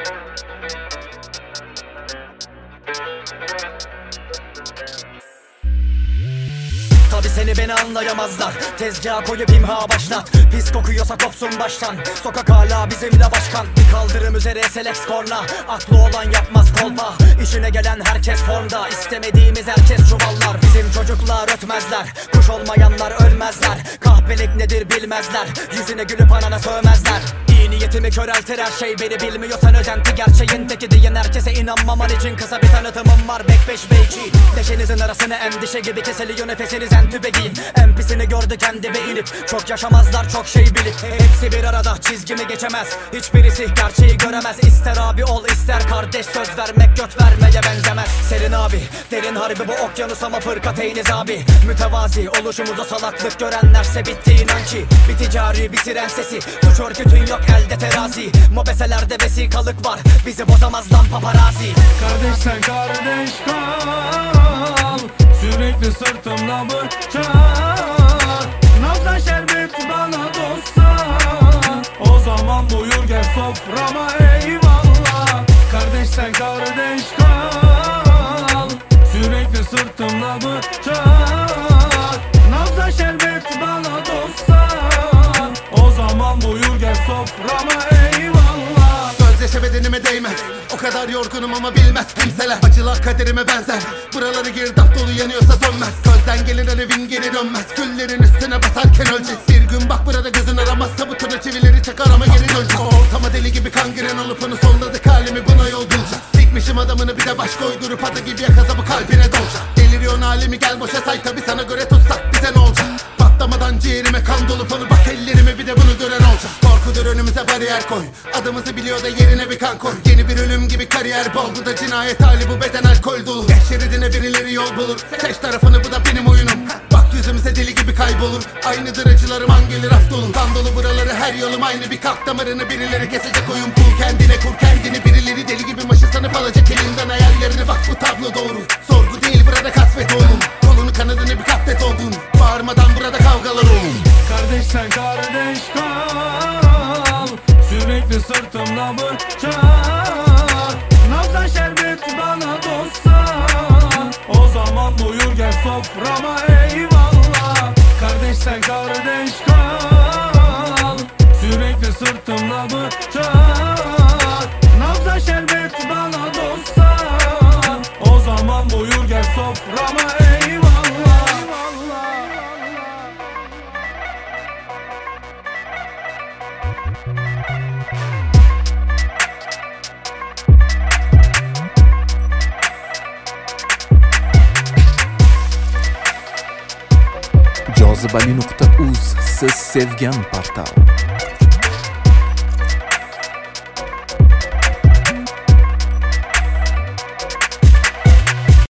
Tabi seni beni anlayamazlar. Tezgaha koyup imha başlat. Pis kokuyorsa kopsun baştan. Sokak hala bizimle başkan. Bir kaldırım üzere select korna. Aklı olan yapmaz kolpa. İşine gelen herkes formda. İstemediğimiz herkes çuvallar. Bizim çocuklar ötmezler. Kuş olmayanlar ölmezler. Kahpelik nedir bilmezler. Yüzüne gülüp anana sövmezler. İyi niyetimi köreltir her şey. Beni bilmiyorsan özenti gerçeğin teki diyen herkese inanmaman için kısa bir tanıtımım var. Bek 5 beyci. Leşenizin arasını endişe gibi kesiliyor nefesiniz entübe giyin. En pisini gördü kendi ve inip. Çok yaşamazlar çok şey bilip. Hepsi bir arada çizgimi geçemez. Hiçbirisi gerçeği göremez. İster abi ol ister kardeş, söz vermek göt vermeye benzemez. Serin abi derin harbi bu okyanus ama fırkateyniz abi. Mütevazi oluşumuza salaklık görenlerse bitti inan ki. Bir ticari bir siren sesi. Suç örgütün yok elde terazi. Mobeselerde vesikalık var. Bizi bozamaz lan paparazzi. Kardeş sen kardeş kal. Sürekli sırtımda bıçak. Nabzdan şerbet bana dostsa. O zaman buyur gel soframa eyvallah. Kardeş sen kardeş kal. Sürekli sırtımda bıçak. Nabzdan şerbet bana dostsa. O zaman buyur gel soframa eyvallah. Gözyaşı bedenime değmez. O kadar yorgunum ama bilmez kimseler. Acılar kaderime benzer. Buraları girdap dolu yanıyorsa sönmez. Közden gelir evin geri dönmez. Güllerin üstüne basarken ölecek. Bir gün bak burada gözün aramazsa bu tür çivileri çakar ama geri dönecek. O ortama deli gibi kangren olup onu solladık halimi buna yol bulacak. Sikmişim adamını bir de baş koydurup adı gibi yakaza bu kalbine dolacak. Deliriyorsun halimi gel boşa say tabi sana göre tutsak bize ne olacak? Patlamadan ciğerime kan dolup onu bak ellerime bir de bunu gören olacak. Korkudur önümüze bariyer koy. Adımızı biliyor da yerine bir kan koy. Yeni bir ölüm gibi kariyer bol. Bu da cinayet hali bu beden alkol dolu. Geç şeridine birileri yol bulur. Seç tarafını bu da benim oyunum. Bak yüzümüze deli gibi kaybolur. Aynıdır acılarım an gelir af dolu. Kan dolu buraları her yolum aynı bir kalk damarını birileri kesecek oyun bul. Kendine kur kendini birileri deli gibi maşı sanıp alacak elinden hayallerini. Bak bu tablo doğru. Sorgu değil burada kasvet oğlum. Kolunu kanadını bir katlet oldun. Bağırmadan burada kavgalar olur. Kardeş sen kardeş kal. Sürekli sırtımda bıçak. Nabzdan şerbet bana dostsa. O zaman buyur gel soframa eyvallah. Kardeş sen kardeş kal. Sürekli sırtımda bıçak. Nabzdan şerbet bana dostsa. O zaman buyur gel soframa eyvallah. Cazibeli.uz Siz sevgan portal.